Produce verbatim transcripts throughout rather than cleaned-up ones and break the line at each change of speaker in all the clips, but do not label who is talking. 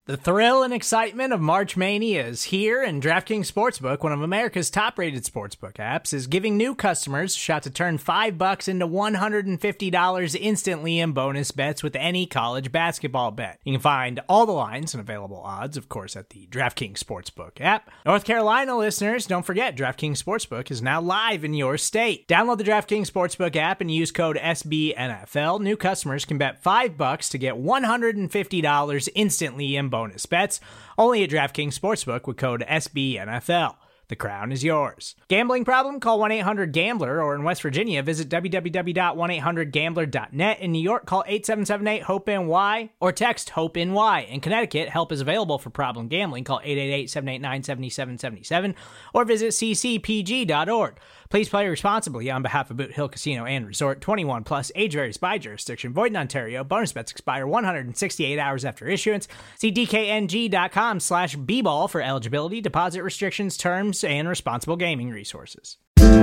The thrill and excitement of March Mania is here, and DraftKings Sportsbook, one of America's top-rated sportsbook apps, is giving new customers a shot to turn five bucks into one hundred fifty dollars instantly in bonus bets with any college basketball bet. You can find all the lines and available odds, of course, at the DraftKings Sportsbook app. North Carolina listeners, don't forget, DraftKings Sportsbook is now live in your state. Download the DraftKings Sportsbook app and use code S B N F L. New customers can bet five bucks to get one hundred fifty dollars instantly in bonus bets, only at DraftKings Sportsbook with code S B N F L. The crown is yours. Gambling problem? Call one eight hundred gambler, or in West Virginia, visit w w w dot one eight hundred gambler dot net. In New York, call eight seven seven eight hope N Y or text HOPE-NY. In Connecticut, help is available for problem gambling. Call eight eight eight, seven eight nine, seven seven seven seven or visit c c p g dot org. Please play responsibly on behalf of Boot Hill Casino and Resort. twenty-one plus, age varies by jurisdiction. Void in Ontario. Bonus bets expire one hundred sixty-eight hours after issuance. See d k n g dot com slash b ball for eligibility, deposit restrictions, terms, and responsible gaming resources.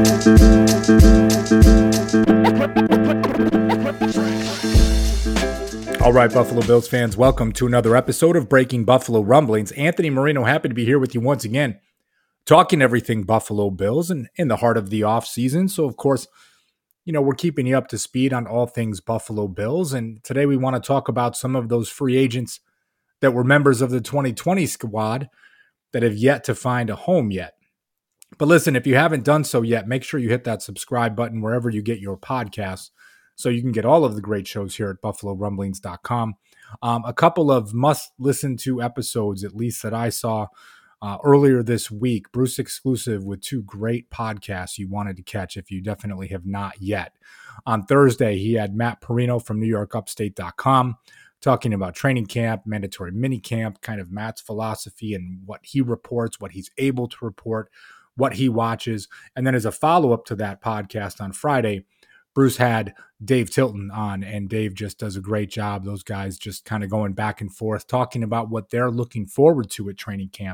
All right, Buffalo Bills fans, welcome to another episode of Breaking Buffalo Rumblings. Anthony Marino, happy to be here with you once again, talking everything Buffalo Bills and in the heart of the offseason. So, of course, you know, we're keeping you up to speed on all things Buffalo Bills. And today we want to talk about some of those free agents that were members of the twenty twenty squad that have yet to find a home yet. But listen, if you haven't done so yet, make sure you hit that subscribe button wherever you get your podcasts so you can get all of the great shows here at buffalo rumblings dot com. Um, a couple of must-listen-to episodes, at least that I saw uh, earlier this week. Bruce exclusive with two great podcasts you wanted to catch if you definitely have not yet. On Thursday, he had Matt Perino from new york upstate dot com talking about training camp, mandatory mini camp, kind of Matt's philosophy and what he reports, what he's able to report, what he watches. And then as a follow-up to that podcast on Friday, Bruce had Dave Tilton on, and Dave just does a great job. Those guys just kind of going back and forth, talking about what they're looking forward to at training camp.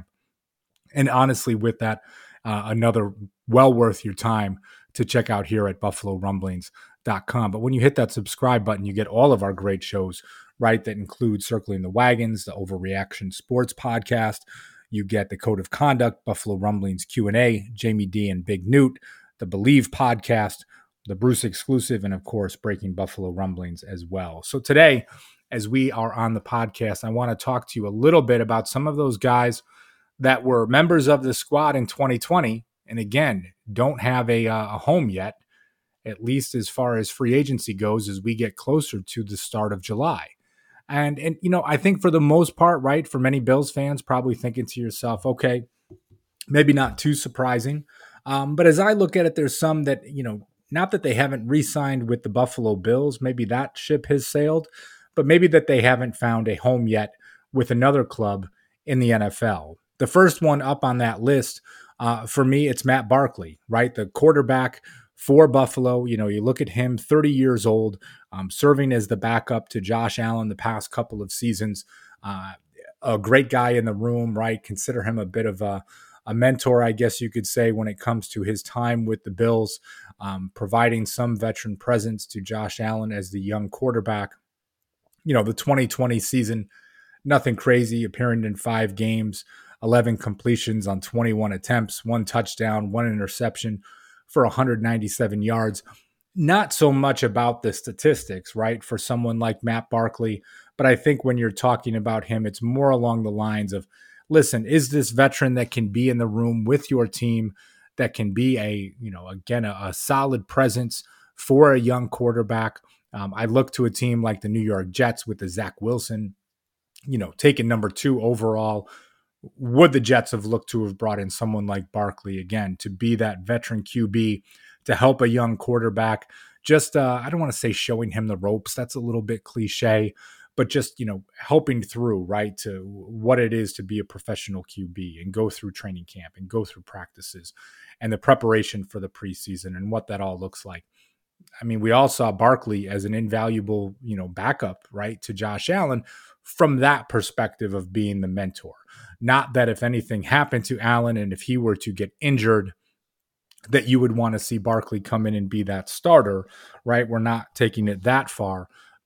And honestly, with that, uh, another well worth your time to check out here at buffalo rumblings dot com. But when you hit that subscribe button, you get all of our great shows, right? That include Circling the Wagons, the Overreaction Sports Podcast. You get the Code of Conduct, Buffalo Rumblings Q and A, Jamie D and Big Newt, the Believe Podcast, the Bruce exclusive, and of course, Breaking Buffalo Rumblings as well. So today, as we are on the podcast, I want to talk to you a little bit about some of those guys that were members of the squad in twenty twenty, and again, don't have a, uh, a home yet, at least as far as free agency goes, as we get closer to the start of July. And, and you know, I think for the most part, right, for many Bills fans, probably thinking to yourself, okay, maybe not too surprising. Um, but as I look at it, there's some that, you know, not that they haven't re-signed with the Buffalo Bills, maybe that ship has sailed, but maybe that they haven't found a home yet with another club in the N F L. The first one up on that list, uh, for me, it's Matt Barkley, right? The quarterback for Buffalo. You know, you look at him, thirty years old, um, serving as the backup to Josh Allen the past couple of seasons. Uh, a great guy in the room, right? Consider him a bit of a, a mentor, I guess you could say, when it comes to his time with the Bills, um, providing some veteran presence to Josh Allen as the young quarterback. You know, the twenty twenty season, nothing crazy, appearing in five games, eleven completions on twenty-one attempts, one touchdown, one interception for one hundred ninety-seven yards. Not so much about the statistics, right, for someone like Matt Barkley, but I think when you're talking about him, it's more along the lines of, listen, is this veteran that can be in the room with your team, that can be a, you know, again, a, a solid presence for a young quarterback? Um, I look to a team like the New York Jets with the Zach Wilson, you know, taking number two overall. Would the Jets have looked to have brought in someone like Barkley again to be that veteran Q B to help a young quarterback? Just, uh, I don't want to say showing him the ropes. That's a little bit cliche, but just, you know, helping through, right, to what it is to be a professional Q B and go through training camp and go through practices and the preparation for the preseason and what that all looks like. I mean, we all saw Barkley as an invaluable, you know, backup, right, to Josh Allen from that perspective of being the mentor. Not that if anything happened to Allen and if he were to get injured, that you would want to see Barkley come in and be that starter, right? We're not taking it that far.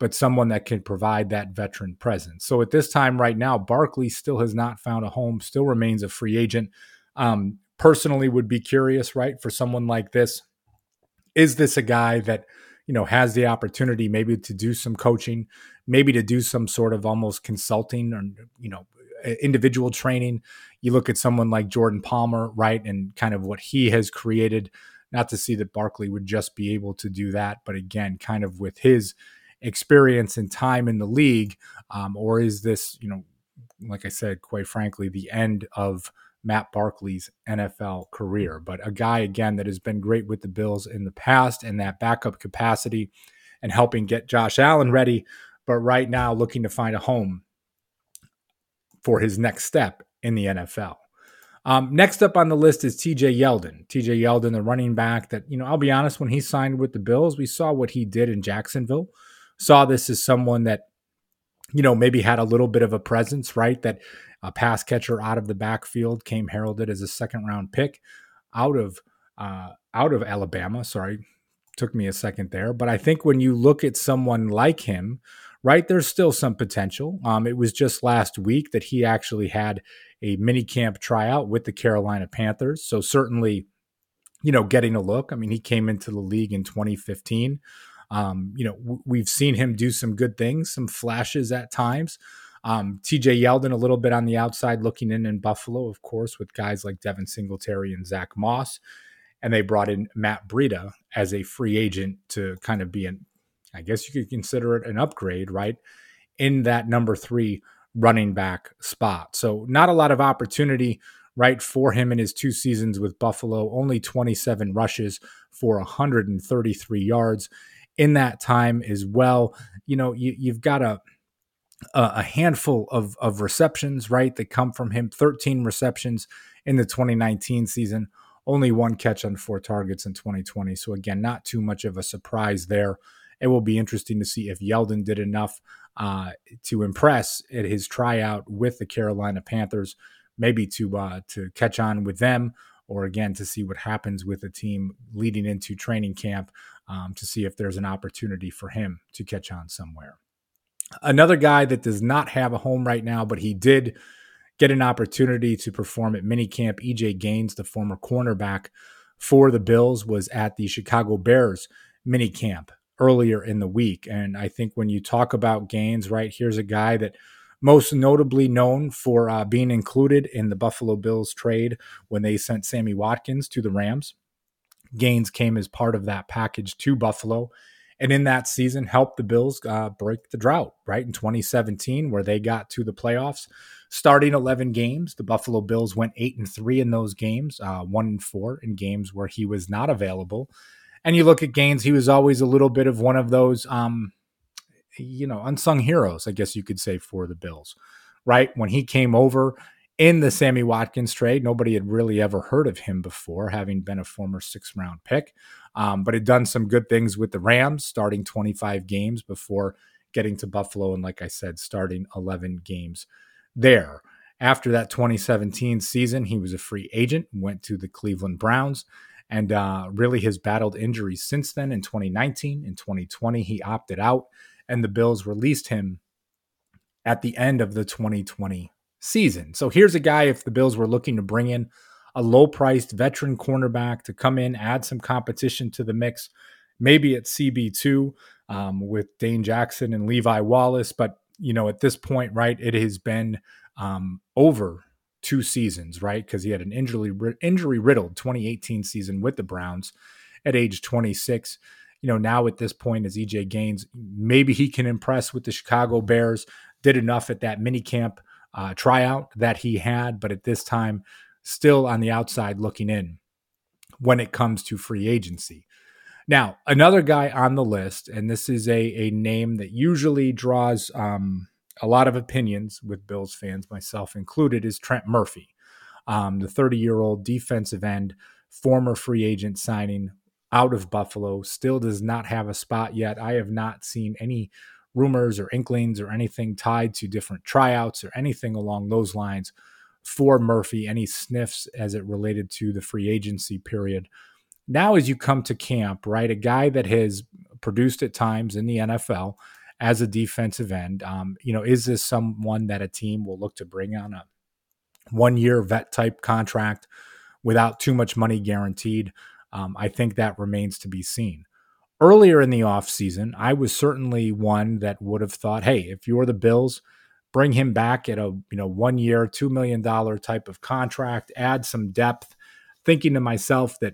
but someone that can provide that veteran presence. So at this time right now, Barkley still has not found a home, still remains a free agent. Um, personally would be curious, right, for someone like this. Is this a guy that, you know, has the opportunity maybe to do some coaching, maybe to do some sort of almost consulting or, you know, individual training? You look at someone like Jordan Palmer, right, and kind of what he has created. Not to see that Barkley would just be able to do that, but again, kind of with his experience and time in the league, um, or is this, you know, like I said, quite frankly, the end of Matt Barkley's N F L career? But a guy, again, that has been great with the Bills in the past in that backup capacity and helping get Josh Allen ready, but right now looking to find a home for his next step in the N F L. Um, next up on the list is T J Yeldon. T J Yeldon, the running back that, you know, I'll be honest, when he signed with the Bills, we saw what he did in Jacksonville. Saw this as someone that, you know, maybe had a little bit of a presence, right? That a pass catcher out of the backfield, came heralded as a second round pick out of uh, out of Alabama. Sorry, took me a second there. But I think when you look at someone like him, right, there's still some potential. Um, it was just last week that he actually had a mini camp tryout with the Carolina Panthers. So certainly, you know, getting a look. I mean, he came into the league in twenty fifteen. Um, you know, w- we've seen him do some good things, some flashes at times. Um, T J Yeldon a little bit on the outside looking in in Buffalo, of course, with guys like Devin Singletary and Zach Moss. And they brought in Matt Breida as a free agent to kind of be an, I guess you could consider it an upgrade, right, in that number three running back spot. So not a lot of opportunity, right, for him in his two seasons with Buffalo. Only twenty-seven rushes for one hundred thirty-three yards in that time as well. You know, you, you've got a a handful of, of receptions, right, that come from him. thirteen receptions in the twenty nineteen season, only one catch on four targets in twenty twenty. So again, not too much of a surprise there. It will be interesting to see if Yeldon did enough uh, to impress at his tryout with the Carolina Panthers, maybe to uh, to catch on with them, or again, to see what happens with the team leading into training camp, um, to see if there's an opportunity for him to catch on somewhere. Another guy that does not have a home right now, but he did get an opportunity to perform at minicamp. E J Gaines, the former cornerback for the Bills, was at the Chicago Bears minicamp earlier in the week. And I think when you talk about Gaines, right, here's a guy that most notably known for uh, being included in the Buffalo Bills trade when they sent Sammy Watkins to the Rams. Gaines came as part of that package to Buffalo, and in that season helped the Bills uh, break the drought, right, in twenty seventeen, where they got to the playoffs. Starting eleven games, the Buffalo Bills went eight and three in those games, uh, one and four in games where he was not available. And you look at Gaines, he was always a little bit of one of those, um, you know, unsung heroes, I guess you could say, for the Bills, right? When he came over in the Sammy Watkins trade, nobody had really ever heard of him before, having been a former sixth round pick, um, but had done some good things with the Rams, starting twenty-five games before getting to Buffalo. And like I said, starting eleven games there. After that twenty seventeen season, he was a free agent, went to the Cleveland Browns, and uh, really has battled injuries since then. In twenty nineteen, in twenty twenty, he opted out, and the Bills released him at the end of the twenty twenty season. So here's a guy, if the Bills were looking to bring in a low-priced veteran cornerback to come in, add some competition to the mix, maybe at C B two um, with Dane Jackson and Levi Wallace. But, you know, at this point, right, it has been um, over two seasons, right, because he had an injury injury riddled twenty eighteen season with the Browns at age twenty-six. You know, now at this point, as E J Gaines, maybe he can impress with the Chicago Bears. Did enough at that minicamp uh, tryout that he had, but at this time, still on the outside looking in when it comes to free agency. Now, another guy on the list, and this is a, a name that usually draws um, a lot of opinions with Bills fans, myself included, is Trent Murphy, um, the thirty-year-old defensive end, former free agent signing out of Buffalo, still does not have a spot yet. I have not seen any rumors or inklings or anything tied to different tryouts or anything along those lines for Murphy, any sniffs as it related to the free agency period. Now, as you come to camp, right, a guy that has produced at times in the N F L as a defensive end. Um, you know, is this someone that a team will look to bring on a one-year vet type contract without too much money guaranteed? Um, I think that remains to be seen. Earlier in the offseason, I was certainly one that would have thought, hey, if you're the Bills, bring him back at a you know one year, two million dollars type of contract, add some depth, thinking to myself that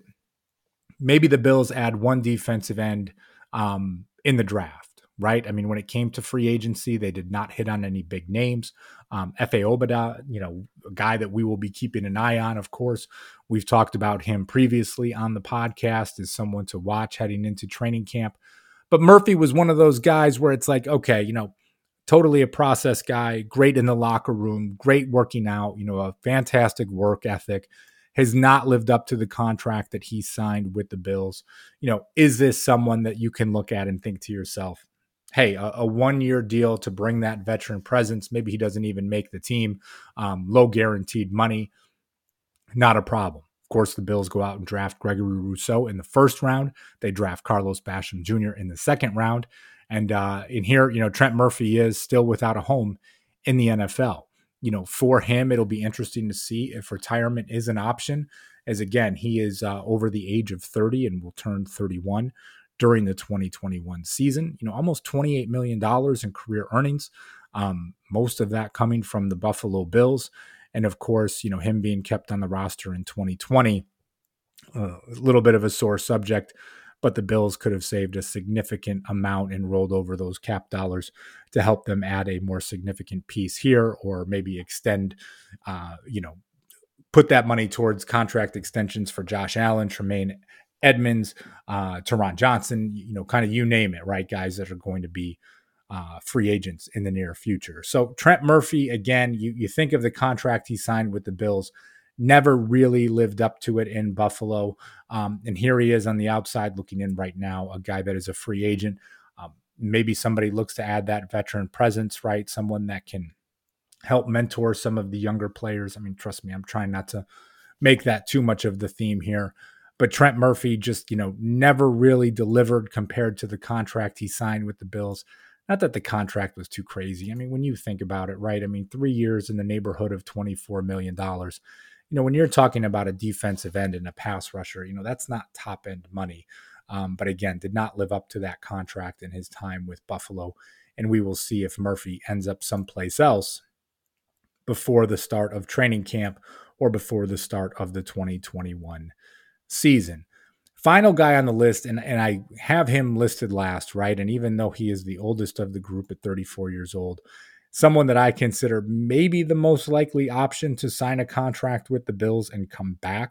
maybe the Bills add one defensive end um, in the draft, right? I mean, when it came to free agency, they did not hit on any big names. Um, F A Obada, you know, a guy that we will be keeping an eye on, of course. We've talked about him previously on the podcast as someone to watch heading into training camp. But Murphy was one of those guys where it's like, okay, you know, totally a process guy, great in the locker room, great working out, you know, a fantastic work ethic, has not lived up to the contract that he signed with the Bills. You know, is this someone that you can look at and think to yourself, hey, a, a one-year deal to bring that veteran presence, maybe he doesn't even make the team, um, low guaranteed money, not a problem. Of course, the Bills go out and draft Gregory Rousseau in the first round. They draft Carlos Basham Junior in the second round. And uh, in here, you know, Trent Murphy is still without a home in the N F L. You know, for him, it'll be interesting to see if retirement is an option, as again, he is uh, over the age of thirty and will turn thirty-one during the twenty twenty-one season. You know, almost twenty-eight million dollars in career earnings, um, most of that coming from the Buffalo Bills. And of course, you know, him being kept on the roster in twenty twenty, uh, a little bit of a sore subject, but the Bills could have saved a significant amount and rolled over those cap dollars to help them add a more significant piece here, or maybe extend, uh, you know, put that money towards contract extensions for Josh Allen, Tremaine Edmonds, uh, Teron Johnson, you know, kind of you name it, right? Guys that are going to be uh, free agents in the near future. So Trent Murphy, again, you, you think of the contract he signed with the Bills, never really lived up to it in Buffalo. Um, and here he is on the outside looking in right now, a guy that is a free agent. Um, maybe somebody looks to add that veteran presence, right? Someone that can help mentor some of the younger players. I mean, trust me, I'm trying not to make that too much of the theme here. But Trent Murphy just, you know, never really delivered compared to the contract he signed with the Bills. Not that the contract was too crazy. I mean, when you think about it, right? I mean, three years in the neighborhood of twenty-four million dollars. You know, when you're talking about a defensive end and a pass rusher, you know, that's not top end money. Um, but again, did not live up to that contract in his time with Buffalo. And we will see if Murphy ends up someplace else before the start of training camp or before the start of the twenty twenty-one season. Final guy on the list, and, and I have him listed last, right? And even though he is the oldest of the group at thirty-four years old, someone that I consider maybe the most likely option to sign a contract with the Bills and come back,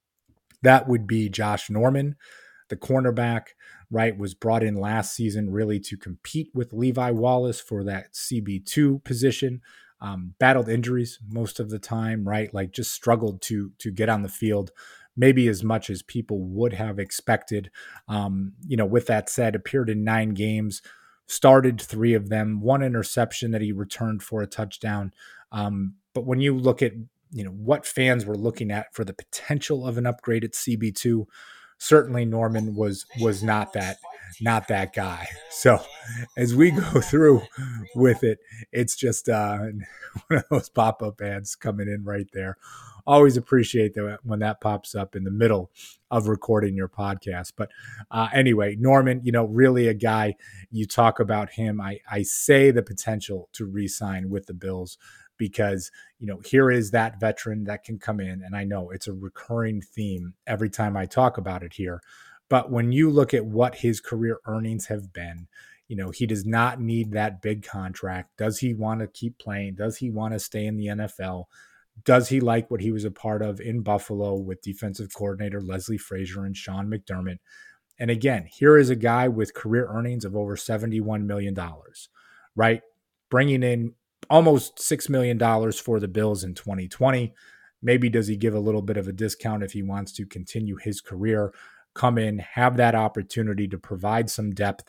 that would be Josh Norman, the cornerback, right? Was brought in last season really to compete with Levi Wallace for that C B two position. Um, battled injuries most of the time, right? Like just struggled to to get on the field, maybe as much as people would have expected. Um, you know, with that said, appeared in nine games, started three of them, one interception that he returned for a touchdown. Um, but when you look at, you know, what fans were looking at for the potential of an upgrade at C B two, certainly Norman was was not that not that guy. So as we go through with it, it's just uh, one of those pop-up ads coming in right there. Always appreciate that when that pops up in the middle of recording your podcast. But uh, anyway, Norman, you know, really a guy, you talk about him. I, I say the potential to re-sign with the Bills because, you know, here is that veteran that can come in. And I know it's a recurring theme every time I talk about it here. But when you look at what his career earnings have been, you know, he does not need that big contract. Does he want to keep playing? Does he want to stay in the N F L? Does he like what he was a part of in Buffalo with defensive coordinator Leslie Frazier and Sean McDermott? And again, here is a guy with career earnings of over seventy-one million dollars, right? Bringing in almost six million dollars for the Bills in twenty twenty. Maybe does he give a little bit of a discount if he wants to continue his career, come in, have that opportunity to provide some depth?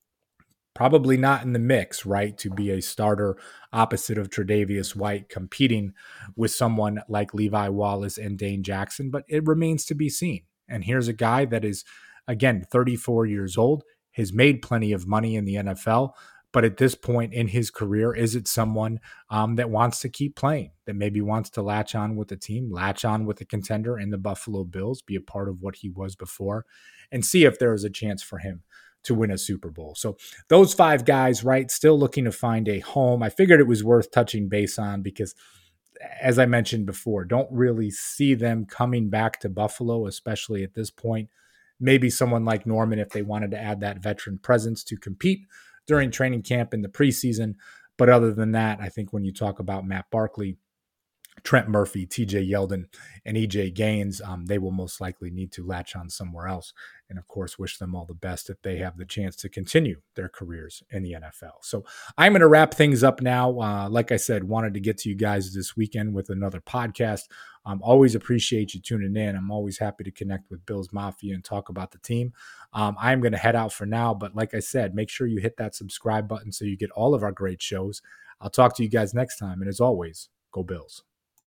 Probably not in the mix, right, to be a starter opposite of Tre'Davious White, competing with someone like Levi Wallace and Dane Jackson, but it remains to be seen. And here's a guy that is, again, thirty-four years old, has made plenty of money in the N F L, But at this point in his career, is it someone um, that wants to keep playing, that maybe wants to latch on with the team, latch on with the contender in the Buffalo Bills, be a part of what he was before, and see if there is a chance for him to win a Super Bowl? So those five guys, right, still looking to find a home. I figured it was worth touching base on because, as I mentioned before, don't really see them coming back to Buffalo, especially at this point. Maybe someone like Norman, if they wanted to add that veteran presence to compete during training camp in the preseason. But other than that, I think when you talk about Matt Barkley, Trent Murphy, T J Yeldon, and E J Gaines, um, they will most likely need to latch on somewhere else. And of course, wish them all the best if they have the chance to continue their careers in the N F L. So I'm going to wrap things up now. Uh, like I said, wanted to get to you guys this weekend with another podcast. Um, always appreciate you tuning in. I'm always happy to connect with Bills Mafia and talk about the team. Um, I'm going to head out for now, but like I said, make sure you hit that subscribe button so you get all of our great shows. I'll talk to you guys next time. And as always, go Bills.